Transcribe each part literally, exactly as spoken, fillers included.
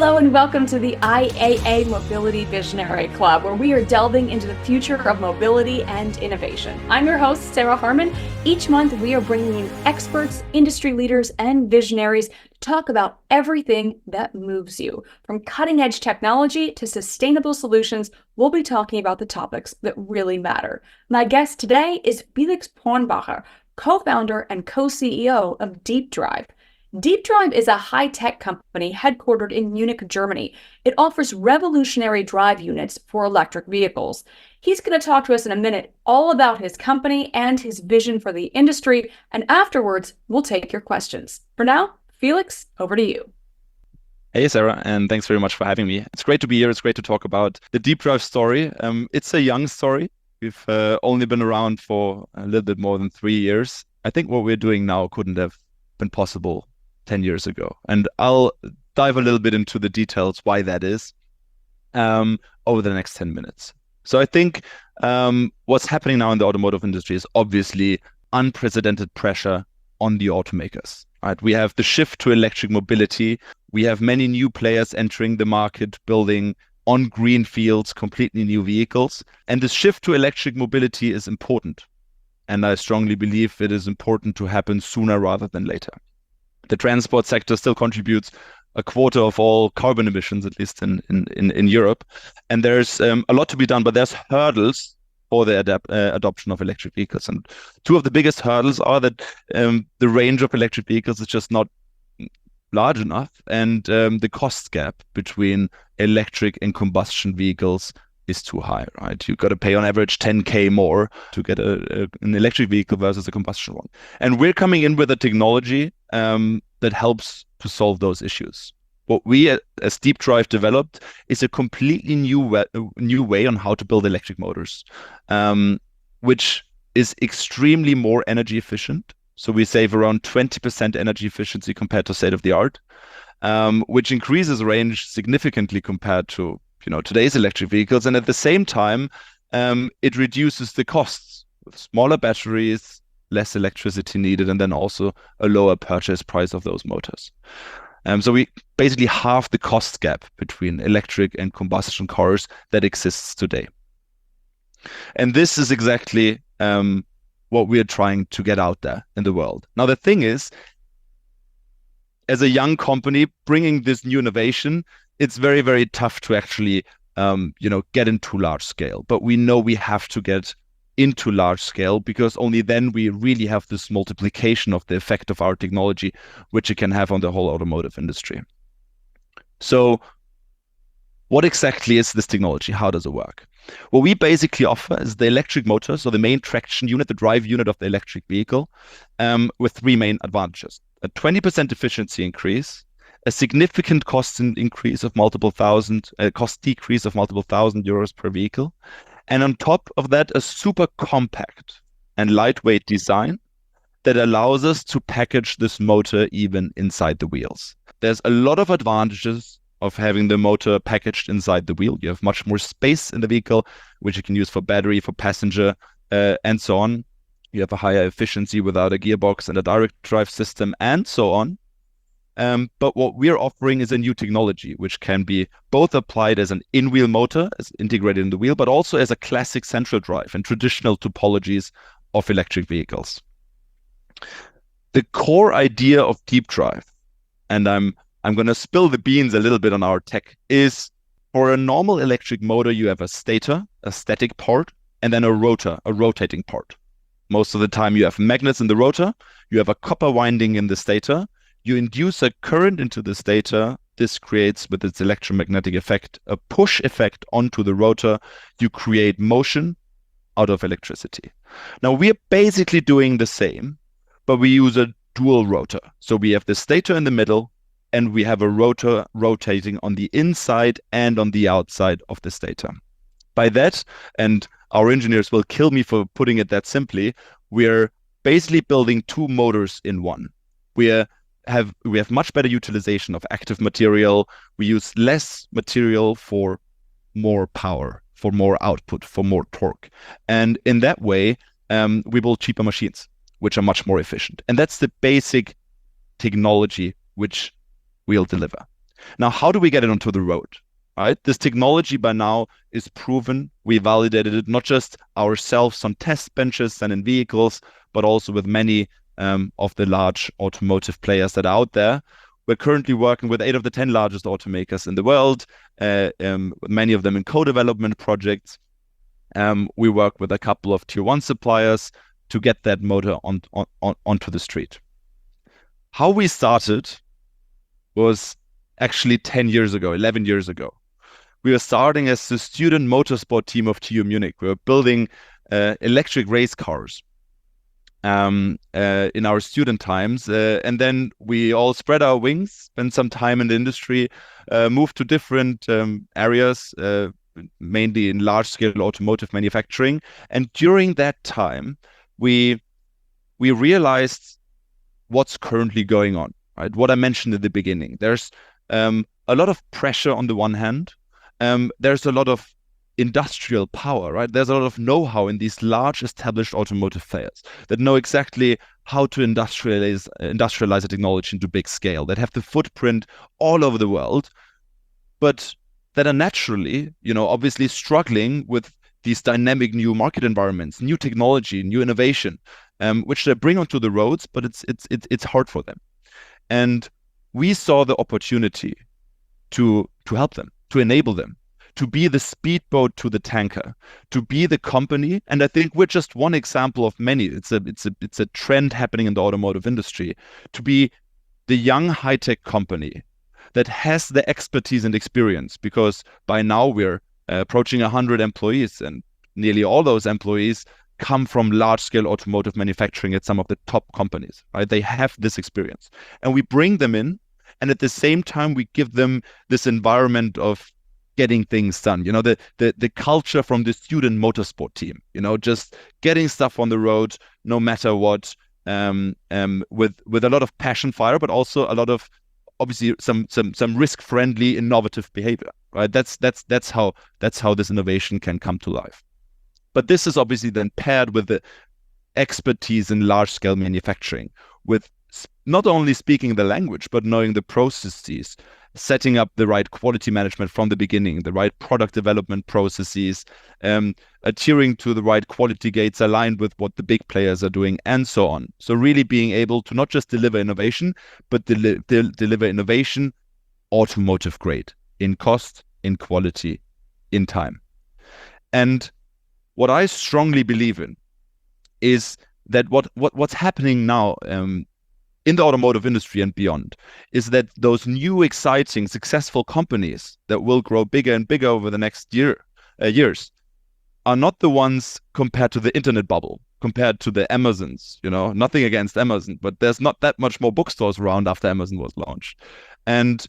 Hello and welcome to the I A A Mobility Visionary Club, where we are delving into the future of mobility and innovation. I'm your host, Sarah Harmon. Each month, we are bringing in experts, industry leaders, and visionaries to talk about everything that moves you. From cutting-edge technology to sustainable solutions, we'll be talking about the topics that really matter. My guest today is Felix Pornbacher, co-founder and co-C E O of DeepDrive. DeepDrive is a high-tech company headquartered in Munich, Germany. It offers revolutionary drive units for electric vehicles. He's going to talk to us in a minute all about his company and his vision for the industry, and afterwards, we'll take your questions. For now, Felix, over to you. Hey, Sarah, and thanks very much for having me. It's great to be here. It's great to talk about the DeepDrive story. Um, it's a young story. We've uh, only been around for a little bit more than three years. I think what we're doing now couldn't have been possible ten years ago. And I'll dive a little bit into the details why that is um, over the next ten minutes. So I think um, what's happening now in the automotive industry is obviously unprecedented pressure on the automakers. Right? We have the shift to electric mobility. We have many new players entering the market, building on green fields, completely new vehicles. And this shift to electric mobility is important. And I strongly believe it is important to happen sooner rather than later. The transport sector still contributes a quarter of all carbon emissions, at least in, in, in, in Europe. And there's um, a lot to be done, but there's hurdles for the adapt, uh, adoption of electric vehicles. And two of the biggest hurdles are that um, the range of electric vehicles is just not large enough. And um, the cost gap between electric and combustion vehicles is too high, right? You've got to pay on average ten K more to get a, a, an electric vehicle versus a combustion one. And we're coming in with a technology um, that helps to solve those issues. What we as DeepDrive developed is a completely new way, new way on how to build electric motors, um, which is extremely more energy efficient. So we save around twenty percent energy efficiency compared to state of the art, um, which increases range significantly compared to you know, today's electric vehicles. And at the same time, um, it reduces the costs with smaller batteries, less electricity needed, and then also a lower purchase price of those motors. Um, so we basically halve the cost gap between electric and combustion cars that exists today. And this is exactly um, what we're trying to get out there in the world. Now, the thing is, as a young company bringing this new innovation, it's very, very tough to actually, um, you know, get into large scale. But we know we have to get into large scale because only then we really have this multiplication of the effect of our technology, which it can have on the whole automotive industry. So what exactly is this technology? How does it work? What we basically offer is the electric motor, so the main traction unit, the drive unit of the electric vehicle, um, with three main advantages. A twenty percent efficiency increase, a significant cost increase of multiple thousand, uh, cost decrease of multiple thousand euros per vehicle. And on top of that, a super compact and lightweight design that allows us to package this motor even inside the wheels. There's a lot of advantages of having the motor packaged inside the wheel. You have much more space in the vehicle, which you can use for battery, for passenger, uh, and so on. You have a higher efficiency without a gearbox and a direct drive system, and so on. Um, but what we're offering is a new technology, which can be both applied as an in-wheel motor, as integrated in the wheel, but also as a classic central drive and traditional topologies of electric vehicles. The core idea of DeepDrive, and I'm I'm going to spill the beans a little bit on our tech, is for a normal electric motor, you have a stator, a static part, and then a rotor, a rotating part. Most of the time you have magnets in the rotor, you have a copper winding in the stator. You induce a current into the stator. This creates, with its electromagnetic effect, a push effect onto the rotor. You create motion out of electricity. Now, we are basically doing the same, but we use a dual rotor. So we have the stator in the middle, and we have a rotor rotating on the inside and on the outside of the stator. By that, and our engineers will kill me for putting it that simply, we're basically building two motors in one. We're have we have much better utilization of active material. We use less material for more power, for more output, for more torque. And in that way, um, we build cheaper machines, which are much more efficient. And that's the basic technology which we'll deliver. Now, how do we get it onto the road? Right? This technology by now is proven. We validated it not just ourselves on test benches and in vehicles, but also with many um, of the large automotive players that are out there. We're currently working with eight of the ten largest automakers in the world, uh, um, many of them in co-development projects. Um, we work with a couple of tier one suppliers to get that motor on, on, on onto the street. How we started was actually ten years ago, eleven years ago. We were starting as the student motorsport team of T U Munich. We were building uh, electric race cars um, uh, in our student times. Uh, and then we all spread our wings, spent some time in the industry, uh, moved to different um, areas, uh, mainly in large-scale automotive manufacturing. And during that time, we we realized what's currently going on, right? What I mentioned at the beginning. There's um, a lot of pressure on the one hand. Um, there's a lot of industrial power, right? There's a lot of know-how in these large established automotive players that know exactly how to industrialize industrialize a technology into big scale, that have the footprint all over the world, but that are naturally, you know, obviously struggling with these dynamic new market environments, new technology, new innovation, um, which they bring onto the roads, but it's it's it's it's hard for them. And we saw the opportunity to to help them, to enable them, to be the speedboat to the tanker, to be the company. And I think we're just one example of many. It's a it's a it's a trend happening in the automotive industry, to be the young high-tech company that has the expertise and experience, because by now we're uh, approaching one hundred employees, and nearly all those employees come from large-scale automotive manufacturing at some of the top companies, right? They have this experience, and we bring them in, and at the same time we give them this environment of getting things done. You know, the the the culture from the student motorsport team. You know, just getting stuff on the road, no matter what, um, um, with with a lot of passion, fire, but also a lot of obviously some some some risk-friendly, innovative behavior. Right? That's that's that's how that's how this innovation can come to life. But this is obviously then paired with the expertise in large-scale manufacturing, with not only speaking the language, but knowing the processes, setting up the right quality management from the beginning, the right product development processes, um, adhering to the right quality gates aligned with what the big players are doing, and so on. So really being able to not just deliver innovation, but deli del deliver innovation automotive grade, in cost, in quality, in time. And what I strongly believe in is that what, what what's happening now um, in the automotive industry and beyond is that those new, exciting, successful companies that will grow bigger and bigger over the next year uh, years are not the ones compared to the internet bubble, compared to the Amazons. You know, nothing against Amazon, but there's not that much more bookstores around after Amazon was launched. And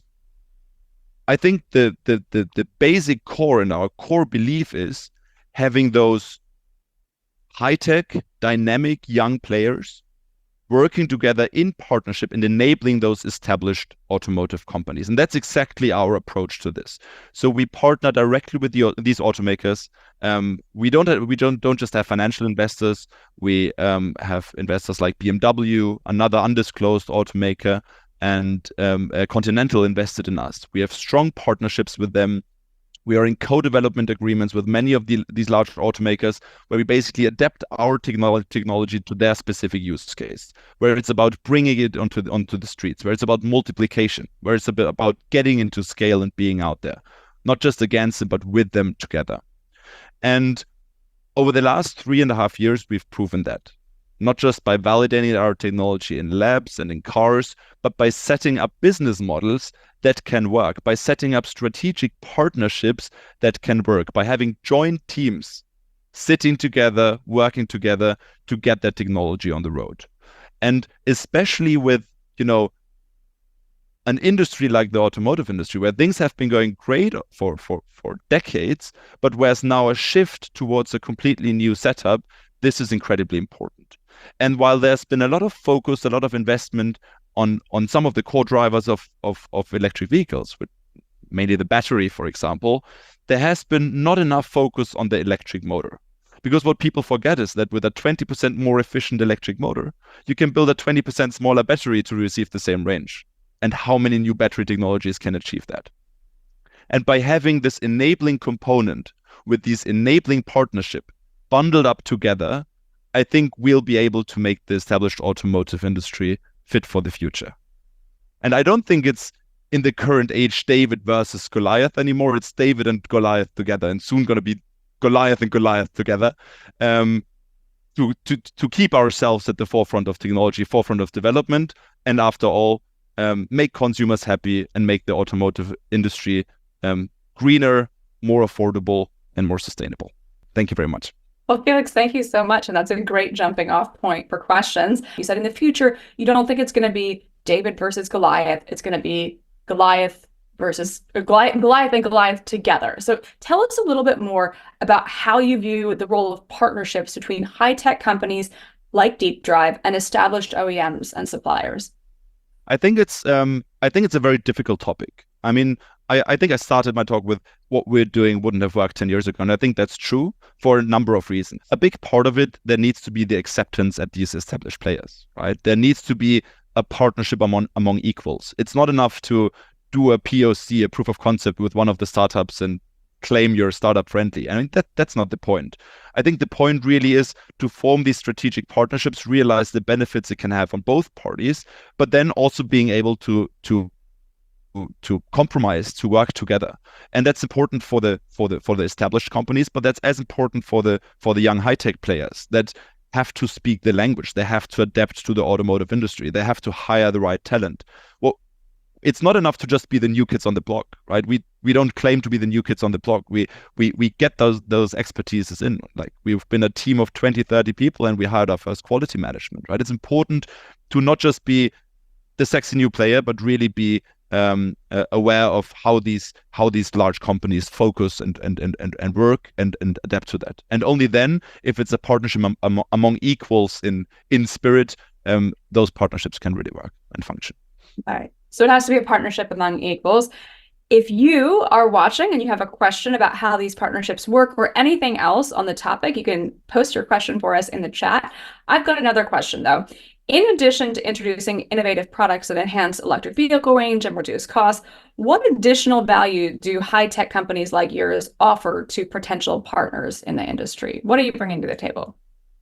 I think the the the, the basic core and our core belief is having those high-tech, dynamic young players working together in partnership and enabling those established automotive companies. And that's exactly our approach to this. So we partner directly with the, these automakers. Um, we don't have, we don't don't just have financial investors. We um, have investors like B M W, another undisclosed automaker, and um, uh, Continental invested in us. We have strong partnerships with them. We are in co-development agreements with many of the, these large automakers, where we basically adapt our technology technology to their specific use case, where it's about bringing it onto the, onto the streets, where it's about multiplication, where it's a bit about getting into scale and being out there, not just against them, but with them together. And over the last three and a half years, we've proven that, not just by validating our technology in labs and in cars, but by setting up business models that can work, by setting up strategic partnerships that can work, by having joint teams sitting together, working together to get that technology on the road. And especially with, you know, an industry like the automotive industry, where things have been going great for, for, for decades, but where's now a shift towards a completely new setup, this is incredibly important. And while there's been a lot of focus, a lot of investment on on some of the core drivers of, of, of electric vehicles, with mainly the battery, for example, there has been not enough focus on the electric motor. Because what people forget is that with a twenty percent more efficient electric motor, you can build a twenty percent smaller battery to receive the same range. and how many new battery technologies can achieve that. And by having this enabling component with these enabling partnership bundled up together, I think we'll be able to make the established automotive industry fit for the future. And I don't think it's in the current age David versus Goliath anymore. It's David and Goliath together, and soon going to be Goliath and Goliath together, um, to, to, to keep ourselves at the forefront of technology, forefront of development, and after all, um, make consumers happy and make the automotive industry um, greener, more affordable, and more sustainable. Thank you very much. Well, Felix, thank you so much. And that's a great jumping off point for questions. You said in the future, you don't think it's going to be David versus Goliath. It's going to be Goliath versus Goliath, Goliath and Goliath together. So tell us a little bit more about how you view the role of partnerships between high-tech companies like Deep Drive and established O E Ms and suppliers. I think it's um, I think it's a very difficult topic. I mean, I, I think I started my talk with what we're doing wouldn't have worked ten years ago. And I think that's true for a number of reasons. A big part of it, there needs to be the acceptance at these established players, right? There needs to be a partnership among, among equals. It's not enough to do a P O C, a proof of concept with one of the startups and claim you're startup friendly. I mean, that that's not the point. I think the point really is to form these strategic partnerships, realize the benefits it can have on both parties, but then also being able to to to compromise, to work together. And that's important for the for the for the established companies, but that's as important for the for the young high-tech players that have to speak the language. They have to adapt to the automotive industry. They have to hire the right talent. Well, it's not enough to just be the new kids on the block, right? We we don't claim to be the new kids on the block. We we we get those those expertises in. Like, we've been a team of twenty, thirty people and we hired our first quality management, right? It's important to not just be the sexy new player, but really be um, uh, aware of how these how these large companies focus and and and and, and work and, and adapt to that. And only then, if it's a partnership am, am, among equals in in spirit, um, those partnerships can really work and function. All right. So it has to be a partnership among equals. If you are watching and you have a question about how these partnerships work or anything else on the topic, you can post your question for us in the chat. I've got another question, though. In addition to introducing innovative products that enhance electric vehicle range and reduce costs, what additional value do high-tech companies like yours offer to potential partners in the industry? What are you bringing to the table?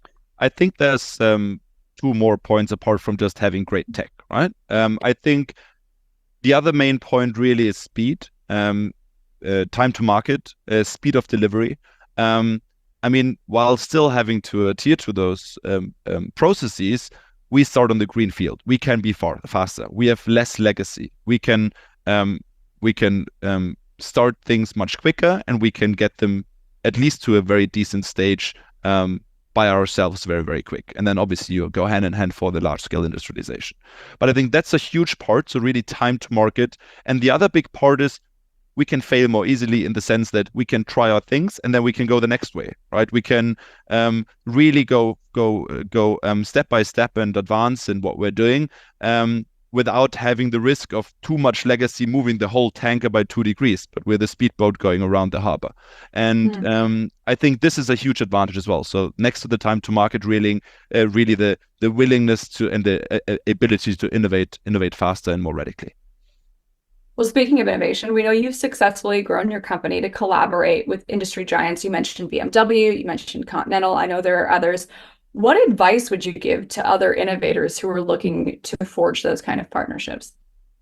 I think there's um, two more points apart from just having great tech, right? Um, I think the other main point really is speed, um, uh, time to market, uh, speed of delivery. Um, I mean, while still having to adhere to those um, um, processes, we start on the green field. We can be far faster. We have less legacy. We can um, we can um, start things much quicker, and we can get them at least to a very decent stage um, by ourselves very, very quick. And then obviously you go hand in hand for the large scale industrialization. But I think that's a huge part. So really time to market. And the other big part is we can fail more easily in the sense that we can try our things and then we can go the next way, right? We can um, really go go uh, go um, step by step and advance in what we're doing um, without having the risk of too much legacy moving the whole tanker by two degrees, but with a speedboat going around the harbor. And mm. um, I think this is a huge advantage as well. So next to the time to market, really, uh, really the the willingness to and the uh, ability to innovate innovate faster and more radically. Well, speaking of innovation, we know you've successfully grown your company to collaborate with industry giants. You mentioned B M W, you mentioned Continental. I know there are others. What advice would you give to other innovators who are looking to forge those kind of partnerships?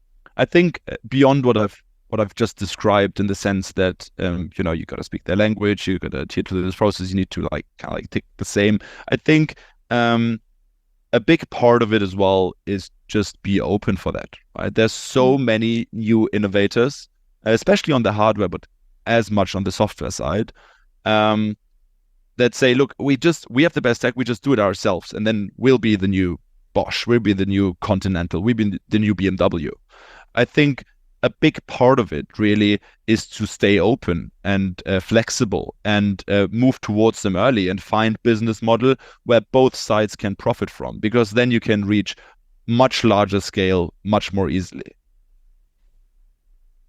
I think beyond what I've what I've just described, in the sense that um, you know, you got to speak their language, you got to adhere to this process, you need to like kind of like take the same. I think um, a big part of it as well is just be open for that, right? There's so many new innovators, especially on the hardware, but as much on the software side, um, that say, look, we just, we have the best tech, we just do it ourselves, and then we'll be the new Bosch, we'll be the new Continental, we'll be the new B M W. I think a big part of it really is to stay open and uh, flexible and uh, move towards them early and find business model where both sides can profit from, because then you can reach much larger scale much more easily.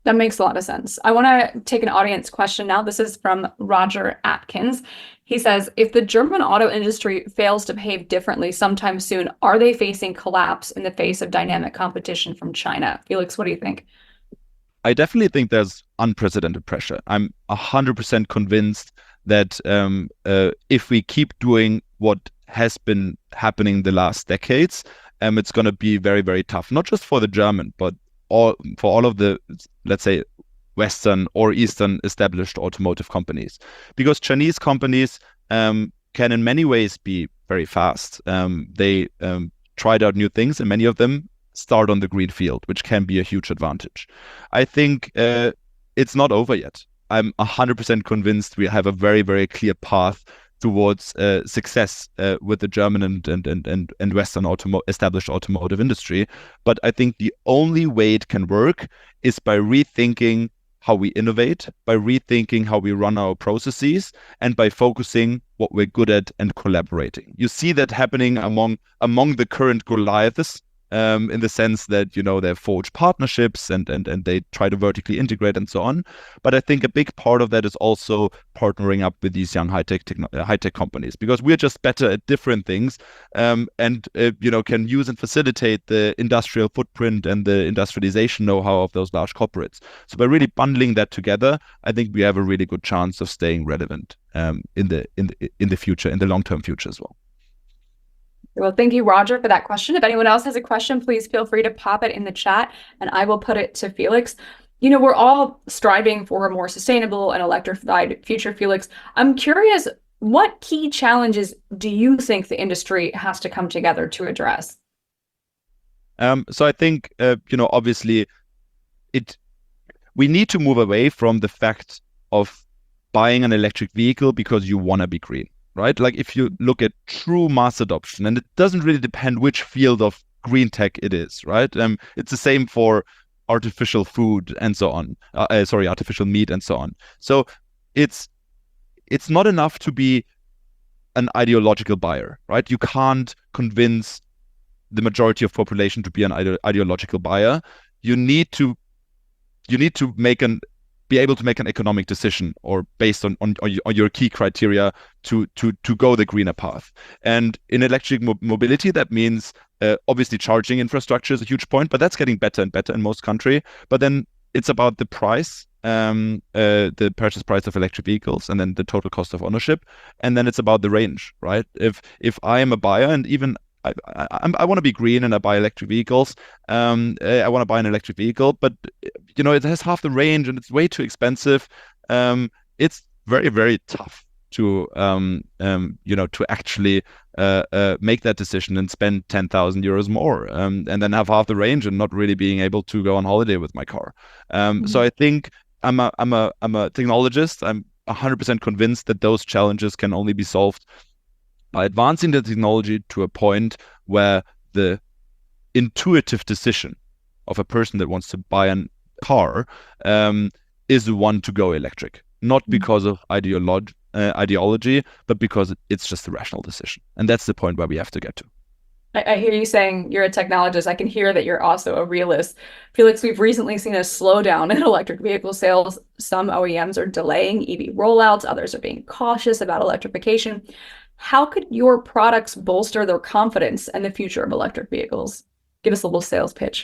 That makes a lot of sense. I want to take an audience question now. This is from Roger Atkins. He says, if the German auto industry fails to behave differently sometime soon, are they facing collapse in the face of dynamic competition from China? Felix, what do you think? I definitely think there's unprecedented pressure. I'm one hundred percent convinced that um, uh, if we keep doing what has been happening the last decades, um, it's going to be very, very tough, not just for the German, but all for all of the, let's say, Western or Eastern established automotive companies. Because Chinese companies um, can in many ways be very fast. Um, they um, tried out new things, and many of them start on the green field, which can be a huge advantage. I think uh, it's not over yet. I'm one hundred percent convinced we have a very, very clear path towards uh, success uh, with the German and and and and Western automo- established automotive industry. But I think the only way it can work is by rethinking how we innovate, by rethinking how we run our processes, and by focusing what we're good at and collaborating. You see that happening among among the current Goliaths. Um, in the sense that, you know, they forge partnerships and, and, and they try to vertically integrate and so on. But I think a big part of that is also partnering up with these young high-tech techno- high-tech companies, because we're just better at different things um, and, uh, you know, can use and facilitate the industrial footprint and the industrialization know-how of those large corporates. So by really bundling that together, I think we have a really good chance of staying relevant um, in the in the in the future, in the long-term future as well. Well, thank you, Roger, for that question. If anyone else has a question, please feel free to pop it in the chat and I will put it to Felix. You know, we're all striving for a more sustainable and electrified future, Felix. I'm curious, what key challenges do you think the industry has to come together to address? Um, so I think, uh, you know, obviously, it we need to move away from the fact of buying an electric vehicle because you want to be green. Right? Like if you look at true mass adoption, and it doesn't really depend which field of green tech it is, right? Um, it's the same for artificial food and so on. Uh, uh, sorry, artificial meat and so on. So it's it's not enough to be an ideological buyer, right? You can't convince the majority of population to be an ide- ideological buyer. You need to you need to make an be able to make an economic decision, or based on, on, on your key criteria to, to, to go the greener path. And in electric mo- mobility, that means uh, obviously charging infrastructure is a huge point, but that's getting better and better in most countries. But then it's about the price, um, uh, the purchase price of electric vehicles, and then the total cost of ownership. And then it's about the range, right? If if I am a buyer, and even I, I, I want to be green and I buy electric vehicles. Um, I want to buy an electric vehicle, but you know, it has half the range and it's way too expensive. Um, it's very, very tough to, um, um, you know, to actually uh, uh, make that decision and spend ten thousand euros more, um, and then have half the range and not really being able to go on holiday with my car. Um, mm-hmm. So I think I'm a, I'm a, I'm a technologist. I'm one hundred percent convinced that those challenges can only be solved by advancing the technology to a point where the intuitive decision of a person that wants to buy a car um, is the one to go electric, not because of ideolo- uh, ideology, but because it's just a rational decision. And that's the point where we have to get to. I, I hear you saying you're a technologist. I can hear that you're also a realist. Felix, we've recently seen a slowdown in electric vehicle sales. Some O E Ms are delaying E V rollouts. Others are being cautious about electrification. How could your products bolster their confidence in the future of electric vehicles? Give us a little sales pitch.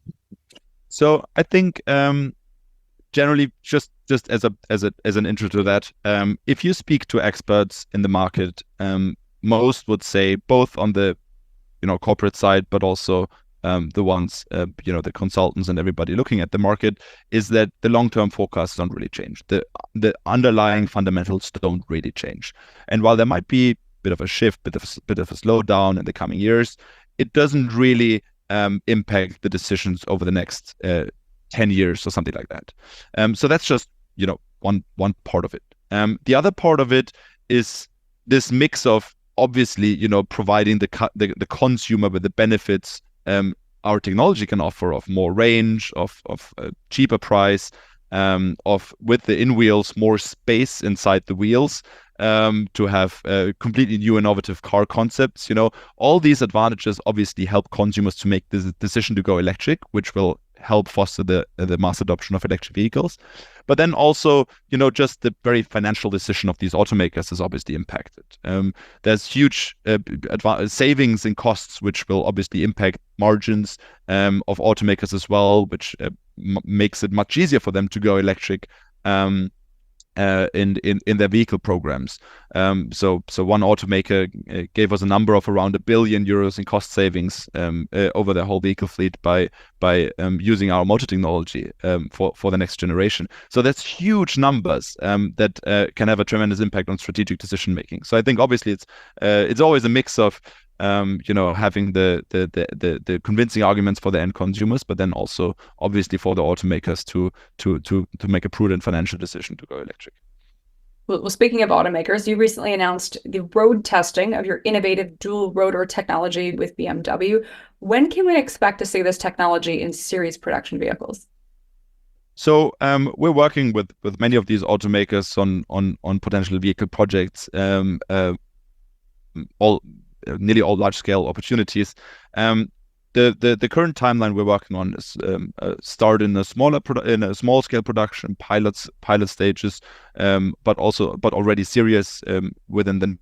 So I think um, generally, just just as a as a as an intro to that, um, if you speak to experts in the market, um, most would say, both on the you know corporate side, but also um, the ones uh, you know the consultants and everybody looking at the market, is that the long-term forecasts don't really change. The the underlying fundamentals don't really change. And while there might be a bit of a shift, bit of a, bit of a slowdown in the coming years, it doesn't really um, impact the decisions over the next uh, ten years or something like that. Um, so that's just you know one one part of it. Um, the other part of it is this mix of obviously you know providing the cu- the, the consumer with the benefits um, our technology can offer, of more range, of of a cheaper price, um, of with the in wheels more space inside the wheels, um, to have uh, completely new innovative car concepts. You know, all these advantages obviously help consumers to make the decision to go electric, which will help foster the the mass adoption of electric vehicles. But then also, you know, just the very financial decision of these automakers is obviously impacted. Um, there's huge uh, adva- savings in costs, which will obviously impact margins um, of automakers as well, which uh, m- makes it much easier for them to go electric. Um, Uh, in, in in their vehicle programs. Um, so so one automaker uh, gave us a number of around a billion euros in cost savings um, uh, over their whole vehicle fleet by by um, using our motor technology um, for for the next generation. So that's huge numbers um, that uh, can have a tremendous impact on strategic decision making. So I think obviously it's uh, it's always a mix of Um, you know, having the, the the the the convincing arguments for the end consumers, but then also obviously for the automakers to to to to make a prudent financial decision to go electric. Well, well, speaking of automakers, you recently announced the road testing of your innovative dual rotor technology with B M W. When can we expect to see this technology in series production vehicles? So um, we're working with with many of these automakers on on on potential vehicle projects. Um, uh, all nearly all large-scale opportunities. Um, the, the the current timeline we're working on is um, uh, start in a smaller produ- in a small-scale production, pilots pilot stages, um, but also but already serious um, within the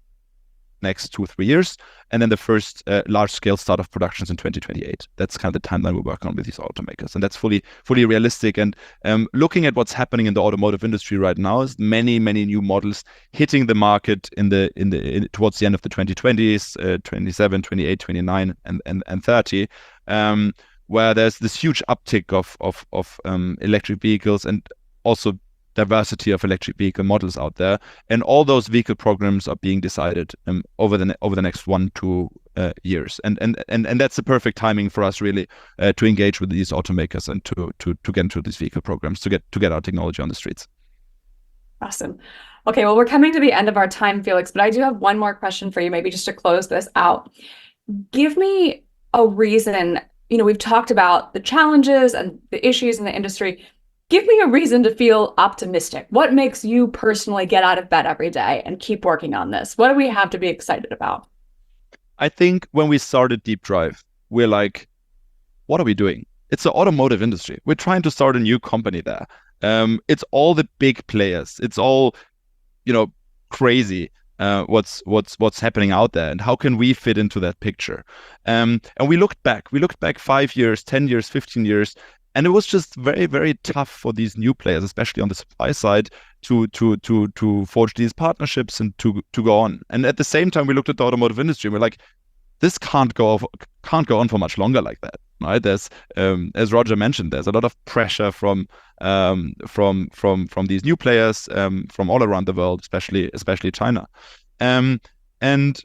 next two or three years, and then the first uh, large-scale start of productions in twenty twenty-eight. That's kind of the timeline we're working on with these automakers, and that's fully fully realistic. And um, looking at what's happening in the automotive industry right now, is many many new models hitting the market in the in the in, towards the end of the twenty twenties, uh, twenty-seven, twenty-eight, twenty-nine, and and and thirty, um, where there's this huge uptick of of of um, electric vehicles and also diversity of electric vehicle models out there, and all those vehicle programs are being decided um, over the ne- over the next one two uh, years, and and and and that's the perfect timing for us really uh, to engage with these automakers and to to to get into these vehicle programs to get to get our technology on the streets. Awesome. Okay, well, we're coming to the end of our time, Felix, but I do have one more question for you, maybe just to close this out. Give me a reason. You know, we've talked about the challenges and the issues in the industry. Give me a reason to feel optimistic. What makes you personally get out of bed every day and keep working on this? What do we have to be excited about? I think when we started Deep Drive, we're like, what are we doing? It's the automotive industry. We're trying to start a new company there. Um, it's all the big players. It's all, you know, crazy. Uh, what's what's what's happening out there, and how can we fit into that picture? Um, and we looked back. We looked back five years, ten years, fifteen years. And it was just very, very tough for these new players, especially on the supply side, to to to to forge these partnerships and to to go on. And at the same time, we looked at the automotive industry and we're like, this can't go off, can't go on for much longer like that, right? There's, um, as Roger mentioned, there's a lot of pressure from um, from from from these new players um, from all around the world, especially especially China, um, and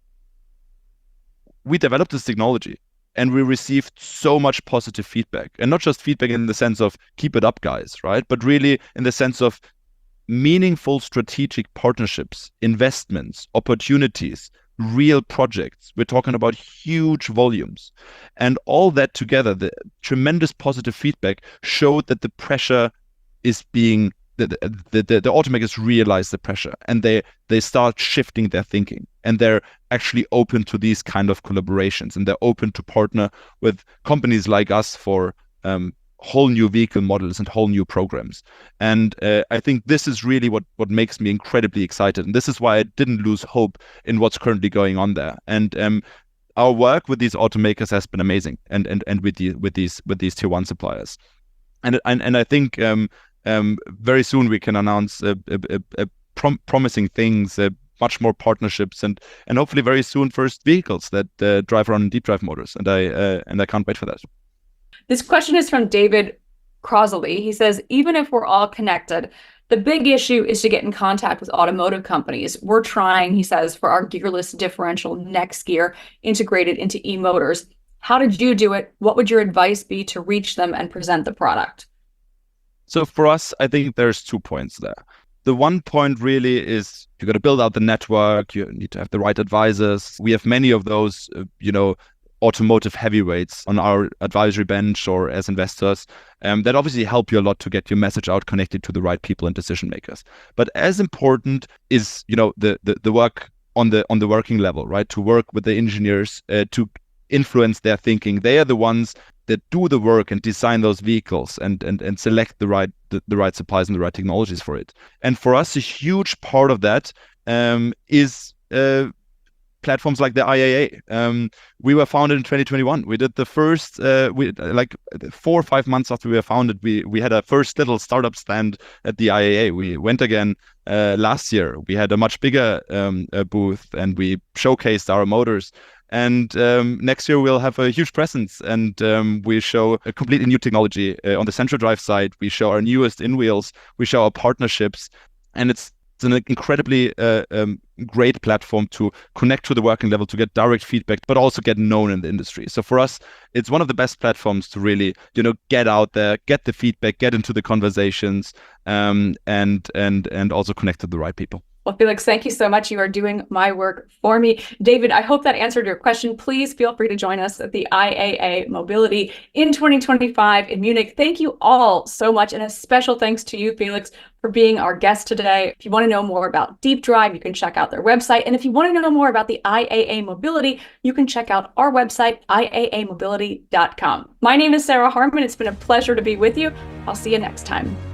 we developed this technology. And we received so much positive feedback, and not just feedback in the sense of keep it up, guys, right? But really in the sense of meaningful strategic partnerships, investments, opportunities, real projects. We're talking about huge volumes. And all that together, the tremendous positive feedback showed that the pressure is being, the, the, the, the automakers realize the pressure, and they, they start shifting their thinking. And they're actually open to these kind of collaborations, and they're open to partner with companies like us for um, whole new vehicle models and whole new programs. And uh, I think this is really what what makes me incredibly excited. And this is why I didn't lose hope in what's currently going on there. And um, our work with these automakers has been amazing, and and and with the with these with these tier one suppliers. And and and I think um, um, very soon we can announce a, a, a prom- promising things. Uh, much more partnerships, and and hopefully very soon first vehicles that uh, drive around in deep drive motors, and I uh, and I can't wait for that. This question is from David Crosley. He says, even if we're all connected, the big issue is to get in contact with automotive companies. We're trying, he says, for our gearless differential next gear integrated into e-motors. How did you do it? What would your advice be to reach them and present the product? So for us, I think there's two points there. The one point really is you got to build out the network. You need to have the right advisors. We have many of those, uh, you know, automotive heavyweights on our advisory bench or as investors um, that obviously help you a lot to get your message out, connected to the right people and decision makers. But as important is, you know, the the, the work on the on the working level, right? To work with the engineers uh, to influence their thinking. They are the ones that do the work and design those vehicles and and and select the right the, the right supplies and the right technologies for it. And for us, a huge part of that um, is uh, platforms like the I A A. Um, we were founded in twenty twenty-one. We did the first, uh, we like four or five months after we were founded, we we had a first little startup stand at the I A A. We went again uh, last year. We had a much bigger um, uh, booth, and we showcased our motors. And um, next year we'll have a huge presence, and um, we show a completely new technology uh, on the central drive side. We show our newest in wheels. We show our partnerships, and it's It's an incredibly uh, um, great platform to connect to the working level, to get direct feedback, but also get known in the industry. So for us, it's one of the best platforms to really, you know, get out there, get the feedback, get into the conversations, um, and and and also connect to the right people. Well, Felix, thank you so much. You are doing my work for me. David, I hope that answered your question. Please feel free to join us at the I A A Mobility in twenty twenty-five in Munich. Thank you all so much. And a special thanks to you, Felix, for being our guest today. If you want to know more about Deep Drive, you can check out their website. And if you want to know more about the I A A Mobility, you can check out our website, I A A mobility dot com. My name is Sarah Harmon. It's been a pleasure to be with you. I'll see you next time.